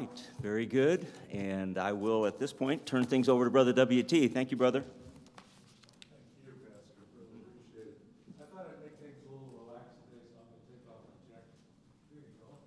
right, very good. And I will, at this point, turn things over to Brother W.T. Thank you, brother. Thank you, Pastor. Really appreciate it. I thought I'd make things a little relaxed today, so I'm going to take off my jacket. Here you go.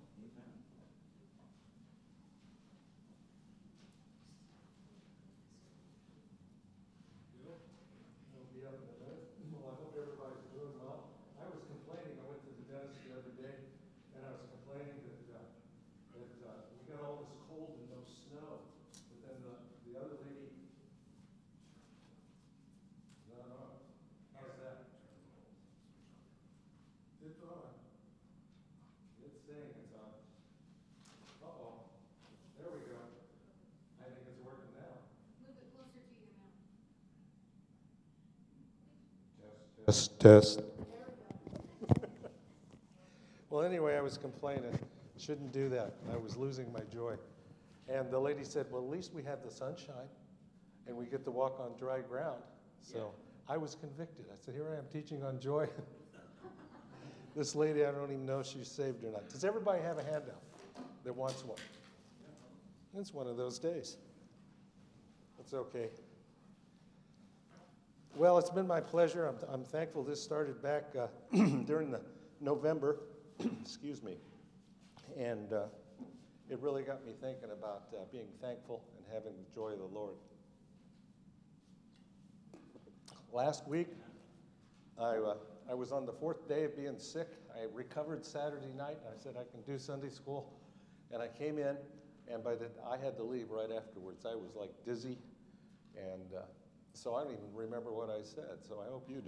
Good. I'll be up in a minute. Well, I hope everybody's doing well. I was complaining. I went to the dentist the other day, and I was complaining that we got all this cold and no snow. But then the other lady, no, how's that? It's on. It's saying it's on. Uh-oh. There we go. I think it's working now. Move it closer to your mouth. Test. Well, anyway, I was complaining. Shouldn't do that. I was losing my joy. And the lady said, well, at least we have the sunshine, and we get to walk on dry ground. So I was convicted. I said, here I am teaching on joy. This lady, I don't even know if she's saved or not. Does everybody have a handout that wants one? It's one of those days. It's okay. Well, it's been my pleasure. I'm thankful this started back during the November, excuse me, and it really got me thinking about being thankful and having the joy of the Lord. Last week, I was on the 4th day of being sick. I recovered Saturday night. I said I can do Sunday school, and I came in, and I had to leave right afterwards. I was like dizzy, and so I don't even remember what I said, so I hope you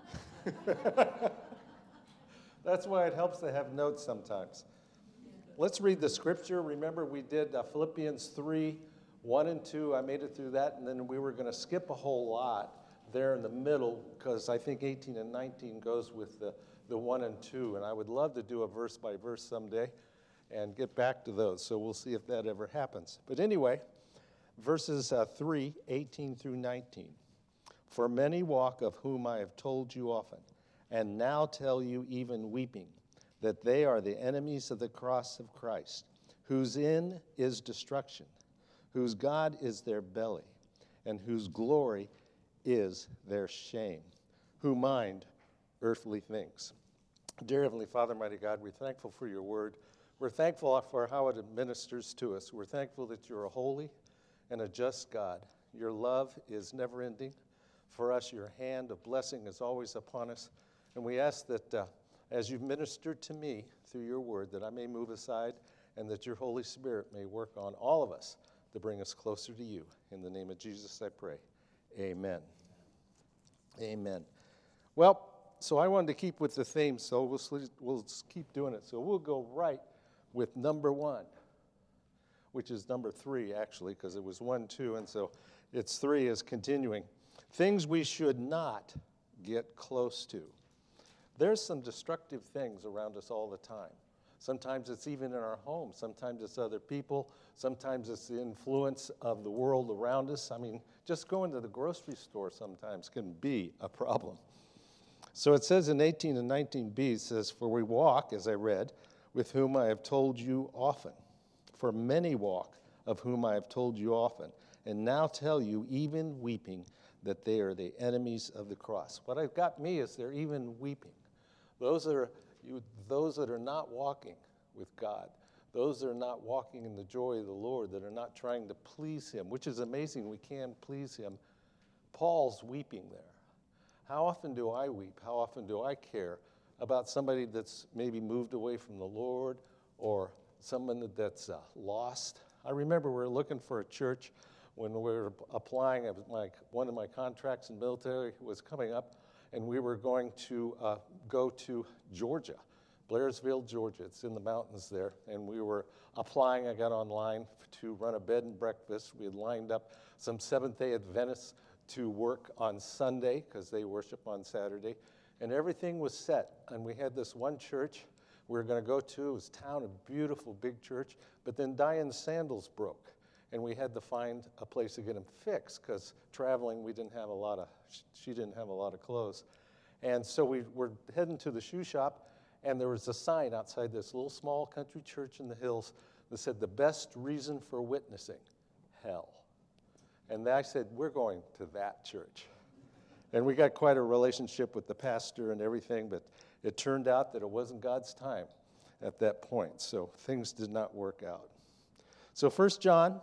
do. That's why it helps to have notes sometimes. Let's read the scripture. Remember, we did Philippians 3, 1 and 2. I made it through that, and then we were going to skip a whole lot there in the middle because I think 18 and 19 goes with the 1 and 2, and I would love to do a verse by verse someday and get back to those, so we'll see if that ever happens. But anyway, verses 3, 18 through 19. For many walk, of whom I have told you often, and now tell you even weeping, that they are the enemies of the cross of Christ, whose end is destruction, whose God is their belly, and whose glory is their shame, who mind earthly things. Dear Heavenly Father, mighty God, we're thankful for your word. We're thankful for how it administers to us. We're thankful that you're a holy and a just God. Your love is never ending. For us, your hand of blessing is always upon us. And we ask that as you've ministered to me through your word, that I may move aside and that your Holy Spirit may work on all of us to bring us closer to you. In the name of Jesus, I pray. Amen. Amen. Well, so I wanted to keep with the theme, so we'll keep doing it. So we'll go right with number 1, which is number 3, actually, because it was 1, 2, and so it's 3 is continuing. Things we should not get close to. There's some destructive things around us all the time. Sometimes it's even in our home. Sometimes it's other people. Sometimes it's the influence of the world around us. I mean, just going to the grocery store sometimes can be a problem. So it says in 18 and 19b, it says, for we walk, as I read, with whom I have told you often. For many walk, of whom I have told you often, and now tell you, even weeping, that they are the enemies of the cross. What I've got me is they're even weeping. Those that are not walking with God, those that are not walking in the joy of the Lord, that are not trying to please him, which is amazing, we can please him. Paul's weeping there. How often do I weep? How often do I care about somebody that's maybe moved away from the Lord or someone that's lost? I remember we were looking for a church when we were applying. It was like one of my contracts in the military was coming up, and we were going to go to Georgia, Blairsville, Georgia. It's in the mountains there, and we were applying. I got online to run a bed and breakfast. We had lined up some Seventh-day Adventists to work on Sunday because they worship on Saturday, and everything was set. And we had this one church we were going to go to. It was town, a beautiful big church, but then Diane's sandals broke, and we had to find a place to get them fixed because traveling, she didn't have a lot of clothes. And so we were heading to the shoe shop, and there was a sign outside this little small country church in the hills that said the best reason for witnessing, hell. And I said, we're going to that church. And we got quite a relationship with the pastor and everything, but it turned out that it wasn't God's time at that point. So things did not work out. So 1 John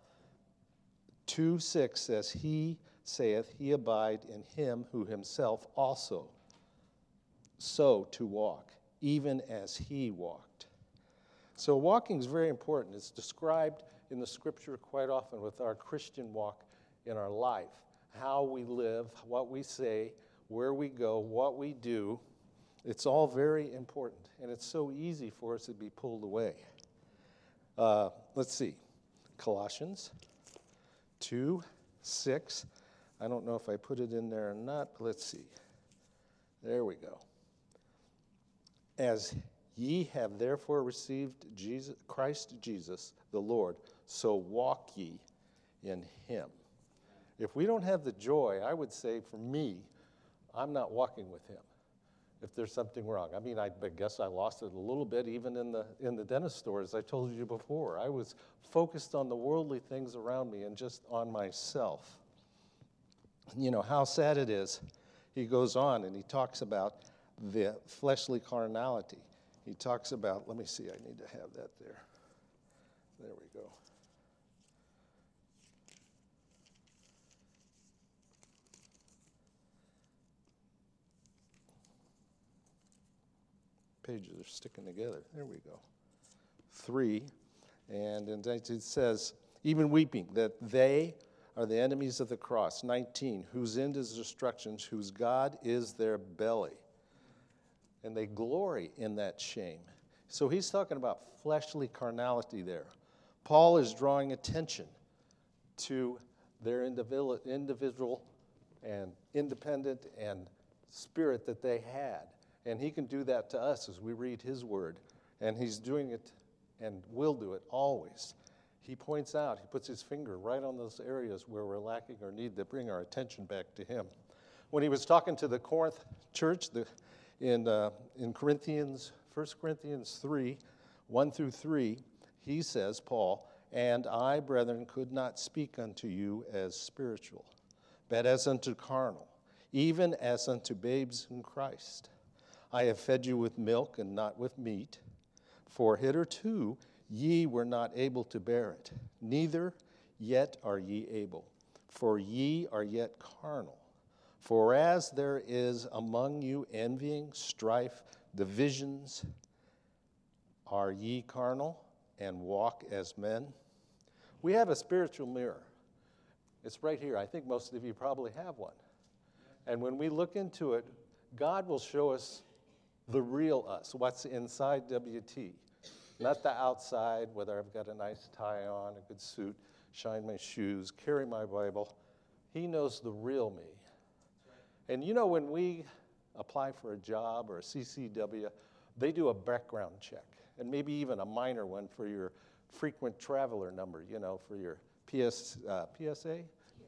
2:6 says, He saith, He abide in him who himself also so to walk, even as he walked. So walking is very important. It's described in the scripture quite often with our Christian walk in our life. How we live, what we say, where we go, what we do. It's all very important, and it's so easy for us to be pulled away. Let's see. Colossians 2:6. I don't know if I put it in there or not, but let's see. There we go. As ye have therefore received Christ Jesus the Lord, so walk ye in him. If we don't have the joy, I would say for me, I'm not walking with him if there's something wrong. I mean, I guess I lost it a little bit even in the dentist store, as I told you before. I was focused on the worldly things around me and just on myself. You know, how sad it is. He goes on and he talks about the fleshly carnality. He talks about, let me see, I need to have that there. There we go. Pages are sticking together. There we go. 3, and it says, even weeping, that they are the enemies of the cross. 19, whose end is destruction, whose God is their belly. And they glory in that shame. So he's talking about fleshly carnality there. Paul is drawing attention to their individual and independent and spirit that they had. And he can do that to us as we read his word. And he's doing it and will do it always. He points out, he puts his finger right on those areas where we're lacking or need to bring our attention back to him. When he was talking to the Corinth church in Corinthians, 1 Corinthians 3, 1 through 3, he says, Paul, and I, brethren, could not speak unto you as spiritual, but as unto carnal, even as unto babes in Christ. I have fed you with milk and not with meat, for hitherto ye were not able to bear it, neither yet are ye able, for ye are yet carnal. For as there is among you envying, strife, divisions, are ye carnal and walk as men? We have a spiritual mirror. It's right here. I think most of you probably have one. And when we look into it, God will show us the real us, what's inside WT. Not the outside, whether I've got a nice tie on, a good suit, shine my shoes, carry my Bible. He knows the real me. And you know, when we apply for a job or a CCW, they do a background check, and maybe even a minor one for your frequent traveler number, you know, for your PSA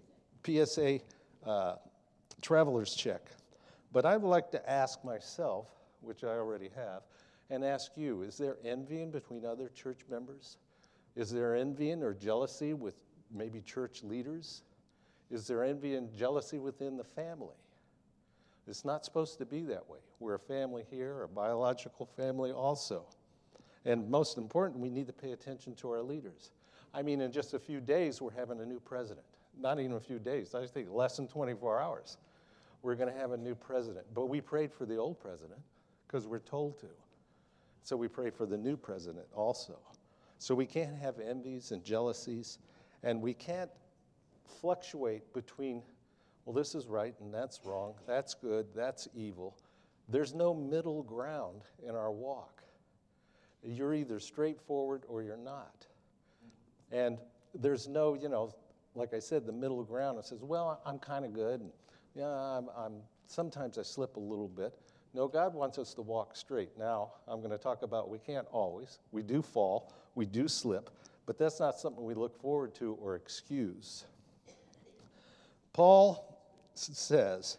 traveler's check. But I would like to ask myself, which I already have, and ask you, is there envying between other church members? Is there envying or jealousy with maybe church leaders? Is there envy and jealousy within the family? It's not supposed to be that way. We're a family here, a biological family also. And most important, we need to pay attention to our leaders. I mean, in just a few days, we're having a new president. Not even a few days, I think less than 24 hours. We're going to have a new president. But we prayed for the old president because we're told to. So we pray for the new president also. So we can't have envies and jealousies, and we can't fluctuate between, well, this is right and that's wrong, that's good, that's evil. There's no middle ground in our walk. You're either straightforward or you're not. And there's no, you know, like I said, the middle ground. It says, well, I'm kind of good. And, yeah, sometimes I slip a little bit. No, God wants us to walk straight. Now, I'm going to talk about we can't always. We do fall. We do slip. But that's not something we look forward to or excuse. Paul says,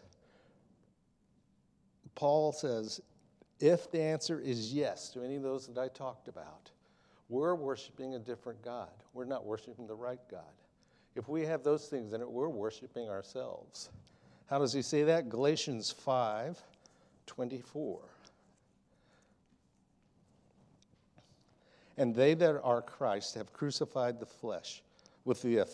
if the answer is yes to any of those that I talked about, we're worshiping a different God. We're not worshiping the right God. If we have those things in it, we're worshiping ourselves. How does he say that? Galatians 5:24. And they that are Christ have crucified the flesh with the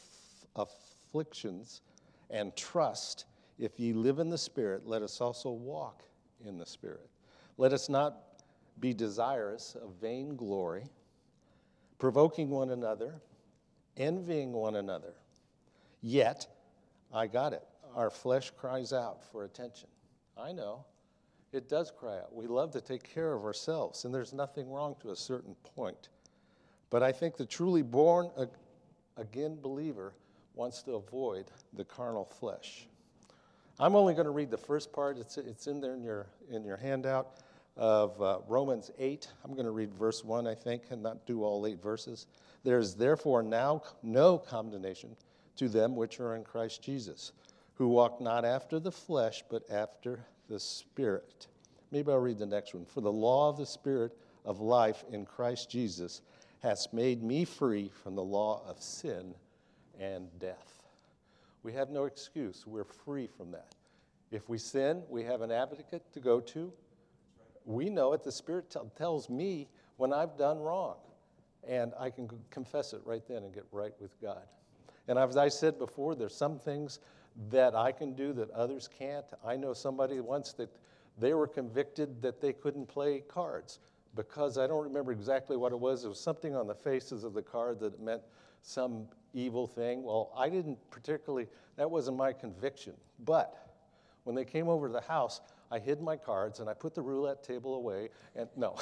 afflictions and trust. If ye live in the Spirit, let us also walk in the Spirit. Let us not be desirous of vain glory, provoking one another, envying one another. Yet, I got it, our flesh cries out for attention. I know. It does cry out. We love to take care of ourselves, and there's nothing wrong to a certain point. But I think the truly born again believer wants to avoid the carnal flesh. I'm only going to read the first part. It's in there in your handout of Romans 8. I'm going to read verse 1, I think, and not do all 8 verses. There is therefore now no condemnation to them which are in Christ Jesus, who walk not after the flesh, but after the Spirit. Maybe I'll read the next one. For the law of the Spirit of life in Christ Jesus has made me free from the law of sin and death. We have no excuse. We're free from that. If we sin, we have an advocate to go to. We know it. The Spirit tells me when I've done wrong. And I can confess it right then and get right with God. And as I said before, there's some things that I can do that others can't. I know somebody once that they were convicted that they couldn't play cards because I don't remember exactly what it was. It was something on the faces of the card that meant some evil thing. Well, I didn't particularly, that wasn't my conviction. But when they came over to the house, I hid my cards and I put the roulette table away. And no,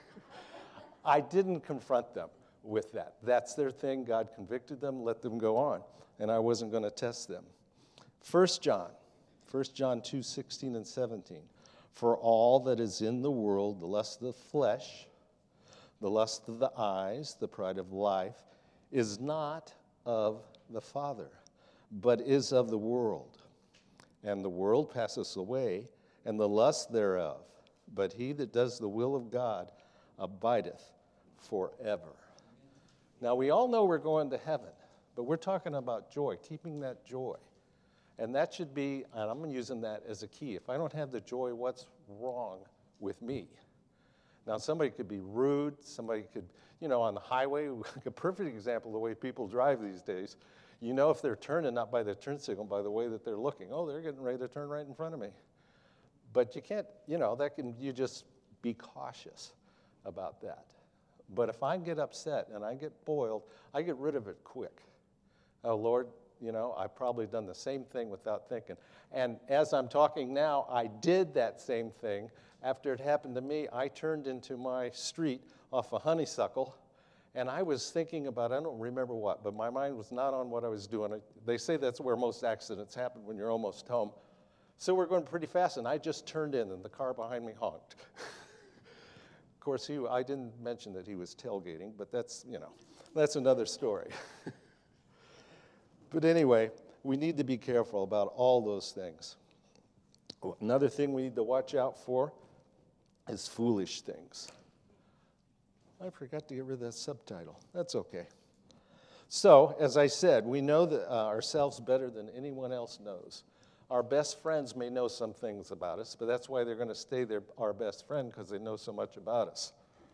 I didn't confront them with that. That's their thing. God convicted them, let them go on. And I wasn't going to test them. 1 John 2:16 and 17. For all that is in the world, the lust of the flesh, the lust of the eyes, the pride of life, is not of the Father, but is of the world. And the world passeth away, and the lust thereof. But he that does the will of God abideth forever. Now, we all know we're going to heaven, but we're talking about joy, keeping that joy. And that should be, and I'm using that as a key. If I don't have the joy, what's wrong with me? Now, somebody could be rude. Somebody could, on the highway, a perfect example of the way people drive these days. You know if they're turning, not by the turn signal, by the way that they're looking. Oh, they're getting ready to turn right in front of me. But you can't, you just be cautious about that. But if I get upset and I get boiled, I get rid of it quick. Oh, Lord, I've probably done the same thing without thinking. And as I'm talking now, I did that same thing. After it happened to me, I turned into my street off a honeysuckle, and I was thinking about, I don't remember what, but my mind was not on what I was doing. They say that's where most accidents happen, when you're almost home. So we're going pretty fast, and I just turned in, and the car behind me honked. Of course, I didn't mention that he was tailgating, but that's another story. But anyway, we need to be careful about all those things. Another thing we need to watch out for is foolish things. I forgot to get rid of that subtitle. That's okay. So, as I said, we know that ourselves better than anyone else knows. Our best friends may know some things about us, but that's why they're going to stay our best friend, because they know so much about us.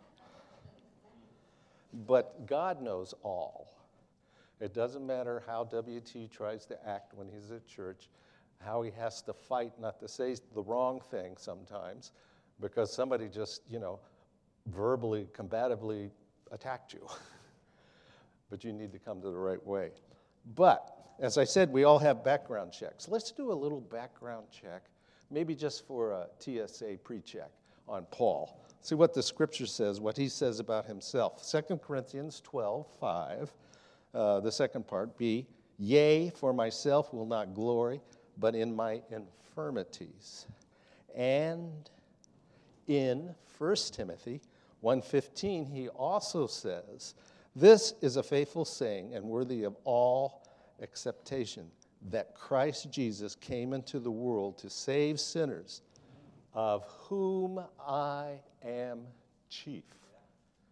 But God knows all. It doesn't matter how WT tries to act when he's at church, how he has to fight not to say the wrong thing sometimes, because somebody just, verbally, combatively attacked you. But you need to come to the right way. But, as I said, we all have background checks. Let's do a little background check, maybe just for a TSA pre-check on Paul. See what the scripture says, what he says about himself. 2 Corinthians 12:5. The second part, B, yea, for myself will not glory, but in my infirmities. And in 1 Timothy 1:15, he also says, this is a faithful saying and worthy of all acceptation, that Christ Jesus came into the world to save sinners, of whom I am chief.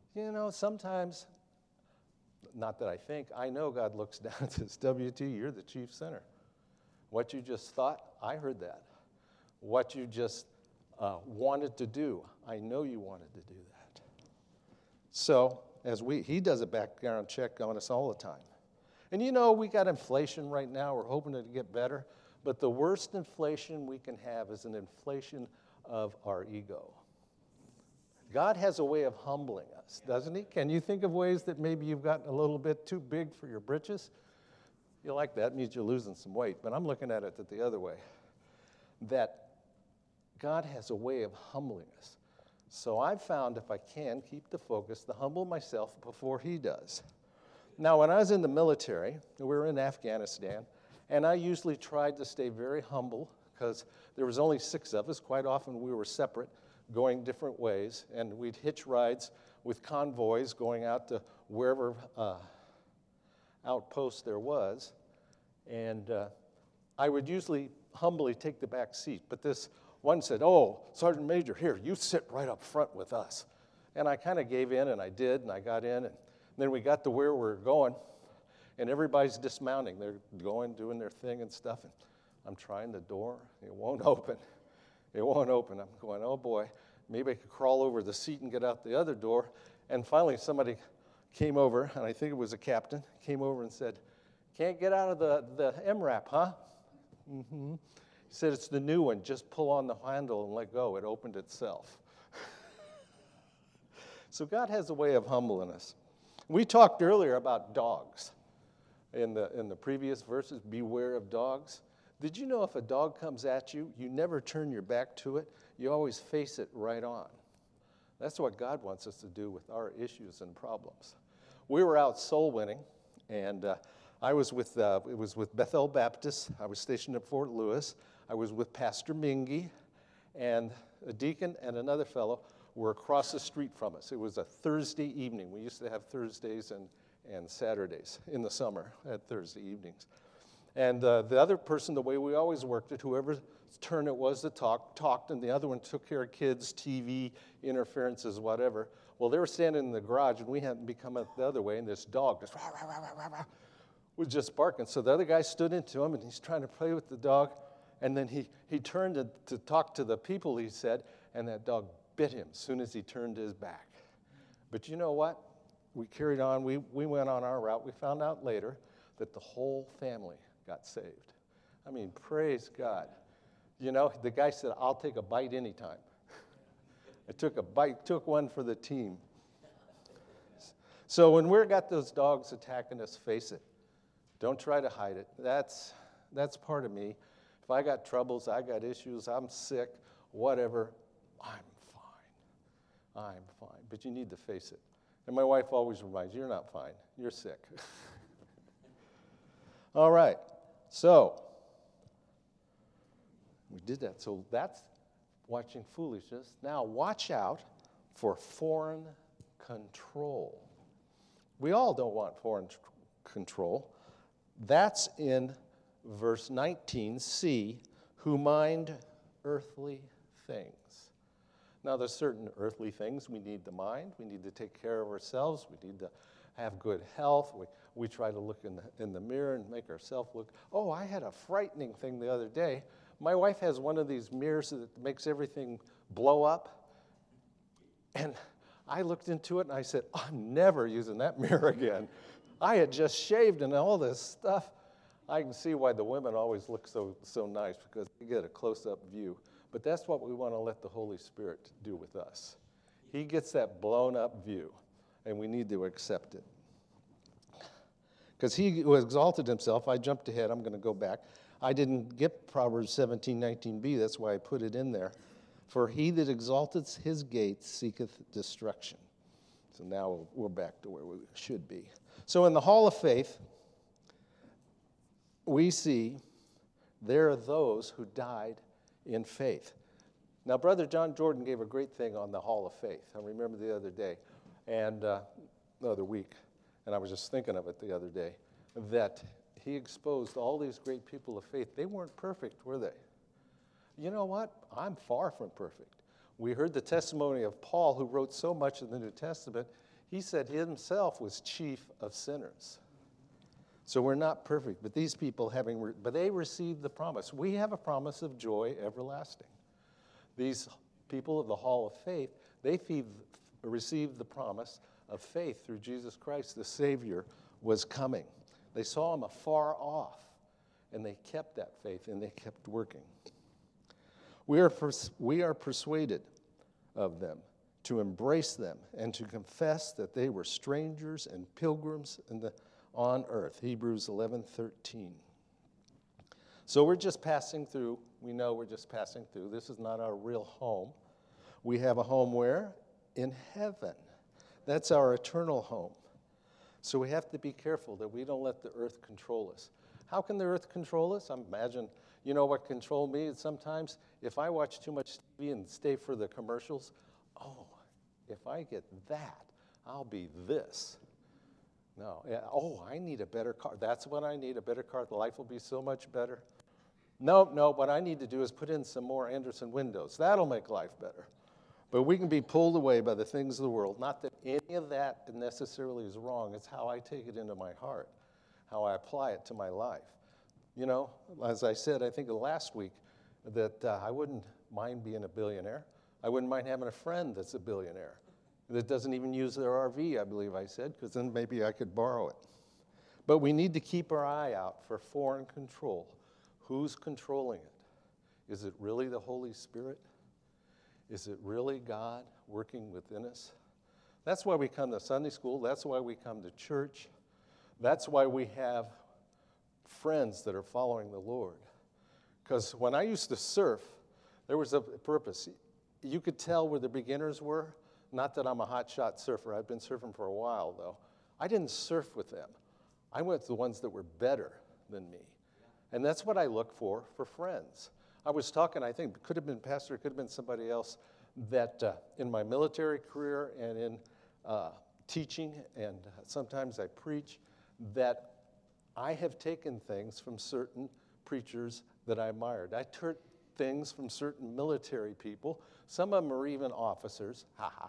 You know, sometimes, not that I think, I know God looks down and says, WT, you're the chief sinner. What you just thought, I heard that. What you just wanted to do, I know you wanted to do that. So, he does a background check on us all the time. And you know, we got inflation right now. We're hoping it to get better. But the worst inflation we can have is an inflation of our ego. God has a way of humbling us, doesn't he? Can you think of ways that maybe you've gotten a little bit too big for your britches? You like that, means you're losing some weight. But I'm looking at it the other way. That God has a way of humbling us. So I've found if I can keep the focus, to humble myself before he does. Now, when I was in the military, we were in Afghanistan, and I usually tried to stay very humble because there was only 6 of us. Quite often we were separate, going different ways, and we'd hitch rides with convoys going out to wherever outpost there was. And I would usually humbly take the back seat, but this one said, oh, Sergeant Major, here, you sit right up front with us. And I kind of gave in, and I did, and I got in, and then we got to where we were going, and everybody's dismounting. They're going, doing their thing and stuff, and I'm trying the door. It won't open. It won't open. I'm going, oh, boy, maybe I could crawl over the seat and get out the other door. And finally, somebody came over, and I think it was a captain, came over and said, can't get out of the MRAP, huh? Mm-hmm. He said, it's the new one. Just pull on the handle and let go. It opened itself. So God has a way of humbling us. We talked earlier about dogs. In the previous verses, beware of dogs. Did you know if a dog comes at you, you never turn your back to it? You always face it right on. That's what God wants us to do with our issues and problems. We were out soul winning, and I was with it was with Bethel Baptist. I was stationed at Fort Lewis. I was with Pastor Mingy, and a deacon and another fellow were across the street from us. It was a Thursday evening. We used to have Thursdays and Saturdays in the summer at Thursday evenings. And the other person, the way we always worked it, whoever's turn it was to talked, and the other one took care of kids, TV, interferences, whatever. Well, they were standing in the garage, and we hadn't become up the other way, and this dog just rah, rah, rah, rah, rah, was just barking. So the other guy stood into him, and he's trying to play with the dog, and then he turned to talk to the people, he said, and that dog bit him as soon as he turned his back. But you know what? We carried on. We went on our route. We found out later that the whole family got saved. I mean, praise God. You know, the guy said, I'll take a bite anytime. I took a bite, took one for the team. So when we've got those dogs attacking us, face it. Don't try to hide it. That's part of me. If I got troubles, I got issues, I'm sick, whatever, I'm fine. But you need to face it. And my wife always reminds you, you're not fine. You're sick. All right. So, we did that. So that's watching foolishness. Now, watch out for foreign control. We all don't want foreign control. That's in verse 19c, who mind earthly things. Now, there's certain earthly things we need to mind. We need to take care of ourselves. We need to have good health. We try to look in the mirror and make ourselves look. Oh, I had a frightening thing the other day. My wife has one of these mirrors that makes everything blow up. And I looked into it and I said, I'm never using that mirror again. I had just shaved and all this stuff. I can see why the women always look so nice, because they get a close-up view. But that's what we want to let the Holy Spirit do with us. He gets that blown-up view, and we need to accept it. Because he who exalted himself, I jumped ahead, I'm going to go back. I didn't get Proverbs 17:19b, that's why I put it in there. For he that exalteth his gates seeketh destruction. So now we're back to where we should be. So in the Hall of Faith, we see there are those who died in faith. Now, Brother John Jordan gave a great thing on the Hall of Faith. I remember the other day, and the other week, and I was just thinking of it the other day, that he exposed all these great people of faith. They weren't perfect, were they? You know what? I'm far from perfect. We heard the testimony of Paul, who wrote so much in the New Testament. He said himself was chief of sinners. So we're not perfect, but these people but they received the promise. We have a promise of joy everlasting. These people of the hall of faith, they received the promise of faith through Jesus Christ. The Savior was coming. They saw him afar off, and they kept that faith, and they kept working. We are persuaded of them, to embrace them, and to confess that they were strangers and pilgrims on earth. Hebrews 11:13. So we're just passing through. We know we're just passing through. This is not our real home. We have a home where? In heaven. That's our eternal home. So we have to be careful that we don't let the earth control us. How can the earth control us? I imagine, you know what controlled me sometimes? If I watch too much TV and stay for the commercials, if I get that, I'll be this. No, I need a better car. That's what I need, a better car. Life will be so much better. No, what I need to do is put in some more Anderson windows. That'll make life better. But we can be pulled away by the things of the world. Not that any of that necessarily is wrong. It's how I take it into my heart, how I apply it to my life. You know, as I said, I think last week, that I wouldn't mind being a billionaire. I wouldn't mind having a friend that's a billionaire that doesn't even use their RV, I believe I said, because then maybe I could borrow it. But we need to keep our eye out for foreign control. Who's controlling it? Is it really the Holy Spirit? Is it really God working within us? That's why we come to Sunday school. That's why we come to church. That's why we have friends that are following the Lord. Because when I used to surf, there was a purpose. You could tell where the beginners were. Not that I'm a hotshot surfer. I've been surfing for a while, though. I didn't surf with them. I went to the ones that were better than me. And that's what I look for friends. I was talking, I think, it could have been Pastor, it could have been somebody else, that in my military career and in teaching, and sometimes I preach, that I have taken things from certain preachers that I admired. I took things from certain military people. Some of them are even officers,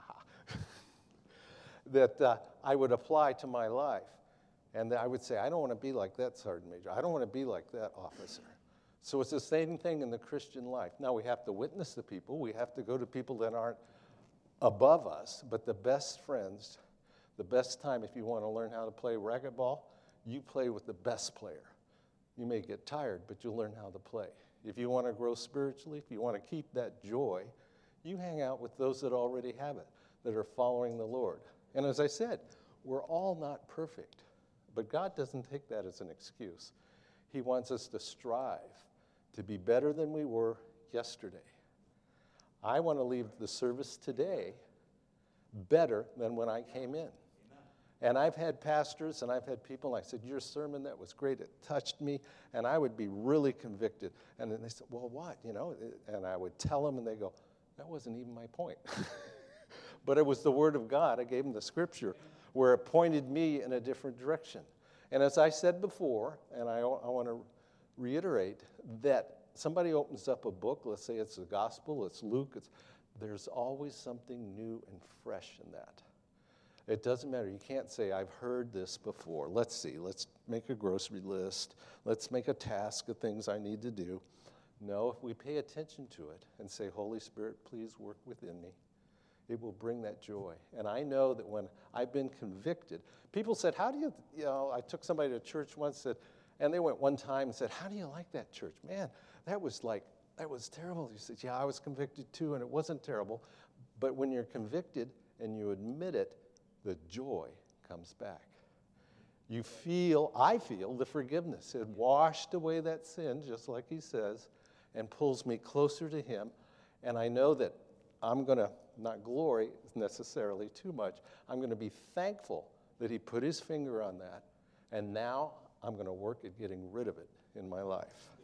that I would apply to my life. And I would say, I don't want to be like that sergeant major. I don't want to be like that officer. So it's the same thing in the Christian life. Now we have to witness to people. We have to go to people that aren't above us. But the best friends, the best time if you want to learn how to play racquetball, you play with the best player. You may get tired, but you'll learn how to play. If you want to grow spiritually, if you want to keep that joy, you hang out with those that already have it, that are following the Lord. And as I said, we're all not perfect, but God doesn't take that as an excuse. He wants us to strive to be better than we were yesterday. I want to leave the service today better than when I came in. And I've had pastors and I've had people, and I said, your sermon, that was great. It touched me. And I would be really convicted. And then they said, well, what? You know, and I would tell them, and they go, that wasn't even my point. But it was the Word of God. I gave them the Scripture where it pointed me in a different direction. And as I said before, and I want to reiterate, that somebody opens up a book, let's say it's the Gospel, it's Luke, there's always something new and fresh in that. It doesn't matter. You can't say, I've heard this before. Let's see. Let's make a grocery list. Let's make a task of things I need to do. No, if we pay attention to it and say, Holy Spirit, please work within me, it will bring that joy. And I know that when I've been convicted, people said, how do you know, I took somebody to church once, and they went one time and said, how do you like that church? Man, that was terrible. You said, yeah, I was convicted too, and it wasn't terrible. But when you're convicted and you admit it, the joy comes back. I feel the forgiveness. It washed away that sin, just like he says, and pulls me closer to him. And I know that I'm going to not glory necessarily too much. I'm going to be thankful that he put his finger on that. And now I'm going to work at getting rid of it in my life.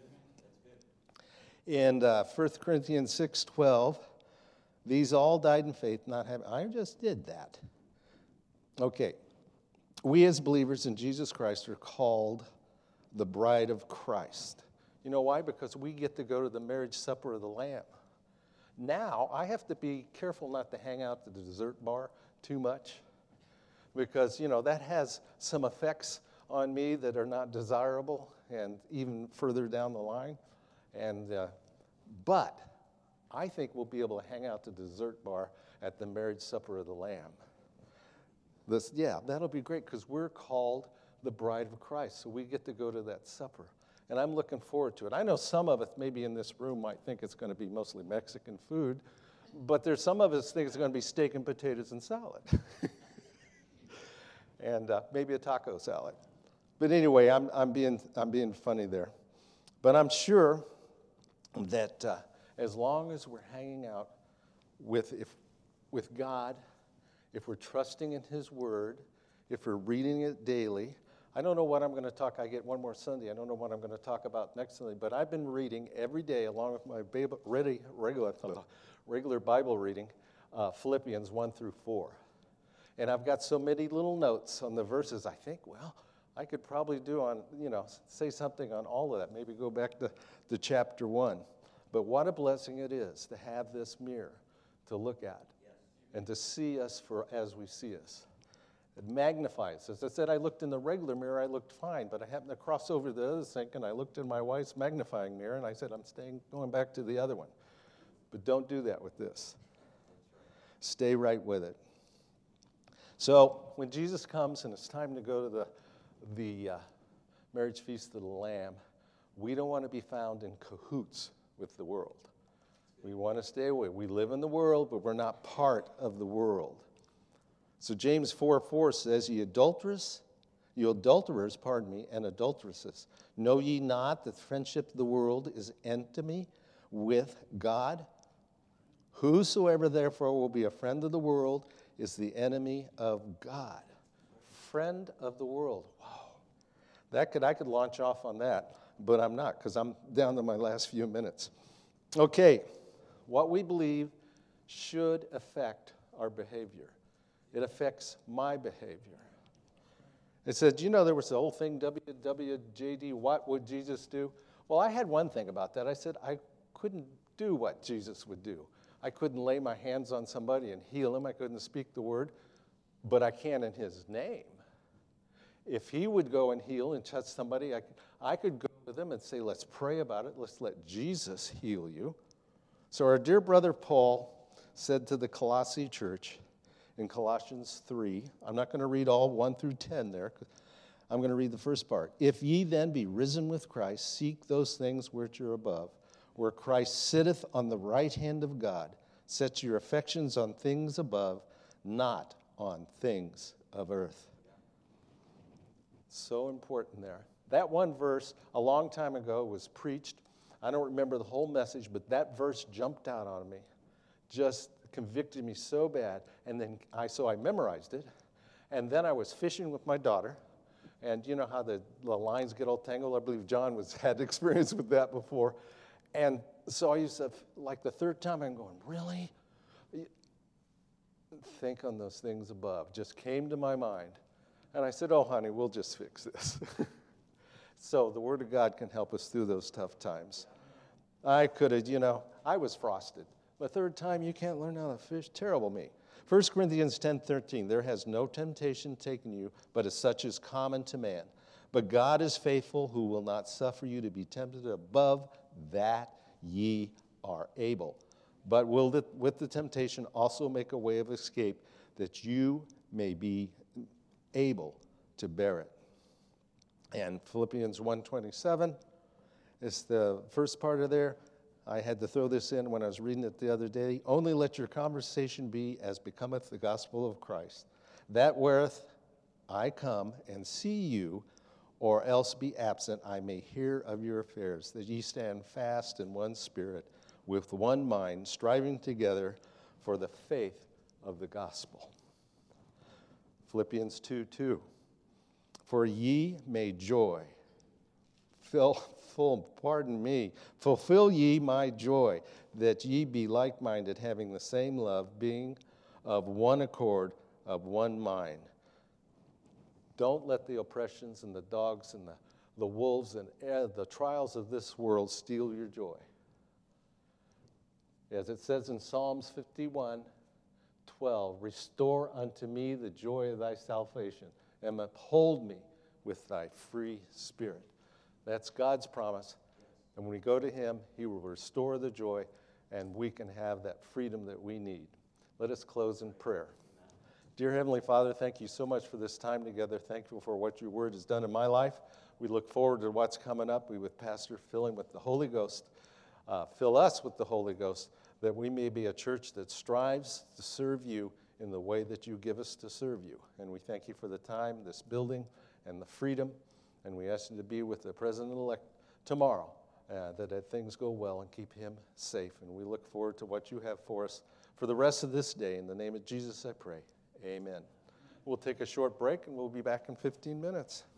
In 1 Corinthians 6:12, these all died in faith, not having. I just did that. Okay, we as believers in Jesus Christ are called the bride of Christ. You know why? Because we get to go to the marriage supper of the Lamb. Now, I have to be careful not to hang out at the dessert bar too much. because, you know, that has some effects on me that are not desirable and even further down the line. And but I think we'll be able to hang out at the dessert bar at the marriage supper of the Lamb. That'll be great because we're called the bride of Christ, so we get to go to that supper. And I'm looking forward to it. I know some of us maybe in this room might think it's going to be mostly Mexican food, but there's some of us think it's going to be steak and potatoes and salad. And maybe a taco salad. But anyway, I'm being funny there. But I'm sure that as long as we're hanging out with God, if we're trusting in His Word, if we're reading it daily, I don't know what I'm going to talk. I get one more Sunday. I don't know what I'm going to talk about next Sunday. But I've been reading every day, along with my regular Bible reading, Philippians 1 through 4. And I've got so many little notes on the verses. I think, well, I could probably say something on all of that. Maybe go back to chapter 1. But what a blessing it is to have this mirror to look at and to see us for as we see us. It magnifies. As I said, I looked in the regular mirror, I looked fine, but I happened to cross over to the other sink, and I looked in my wife's magnifying mirror, and I said, I'm going back to the other one. But don't do that with this. Stay right with it. So when Jesus comes and it's time to go to the marriage feast of the Lamb, we don't want to be found in cahoots with the world. We want to stay away. We live in the world, but we're not part of the world. So James 4:4 says, Ye adulterers, and adulteresses, know ye not that the friendship of the world is enmity with God? Whosoever therefore will be a friend of the world is the enemy of God. Friend of the world. Wow. I could launch off on that, but I'm not, because I'm down to my last few minutes. Okay, what we believe should affect our behavior. It affects my behavior. It said, there was the whole thing, WWJD, what would Jesus do? Well, I had one thing about that. I said I couldn't do what Jesus would do. I couldn't lay my hands on somebody and heal him. I couldn't speak the word, but I can in his name. If he would go and heal and touch somebody, I could go to them and say, let's pray about it. Let's let Jesus heal you. So our dear brother Paul said to the Colossae church in Colossians 3, I'm not going to read all 1 through 10 there. I'm going to read the first part. If ye then be risen with Christ, seek those things which are above, where Christ sitteth on the right hand of God. Set your affections on things above, not on things of earth. So important there. That one verse, a long time ago, was preached. I don't remember the whole message, but that verse jumped out on me. Just convicted me so bad. And then I memorized it. And then I was fishing with my daughter. And you know how the lines get all tangled? I believe John had experience with that before. And so I used to, like the third time, I'm going, really? Think on those things above. Just came to my mind. And I said, oh, honey, we'll just fix this. So the Word of God can help us through those tough times. I could have, I was frosted. The third time, you can't learn how to fish. Terrible me. 1 Corinthians 10:13, there has no temptation taken you, but as such is common to man. But God is faithful, who will not suffer you to be tempted above that ye are able. But will with the temptation also make a way of escape, that you may be able to bear it. And Philippians 1:27 is the first part of there. I had to throw this in when I was reading it the other day. Only let your conversation be as becometh the gospel of Christ, that whereth I come and see you, or else be absent, I may hear of your affairs, that ye stand fast in one spirit, with one mind, striving together for the faith of the gospel. Philippians 2:2. For ye may fulfill ye my joy, that ye be like-minded, having the same love, being of one accord, of one mind. Don't let the oppressions and the dogs and the wolves and the trials of this world steal your joy. As it says in Psalms 51, 12, restore unto me the joy of thy salvation, and uphold me with thy free spirit. That's God's promise. And when we go to him, he will restore the joy, and we can have that freedom that we need. Let us close in prayer. Dear Heavenly Father, thank you so much for this time together. Thank you for what your word has done in my life. We look forward to what's coming up. We, with Pastor, fill him with the Holy Ghost. Fill us with the Holy Ghost, that we may be a church that strives to serve you in the way that you give us to serve you. And we thank you for the time, this building, and the freedom. And we ask you to be with the President-elect tomorrow, that things go well and keep him safe. And we look forward to what you have for us for the rest of this day. In the name of Jesus, I pray. Amen. We'll take a short break, and we'll be back in 15 minutes.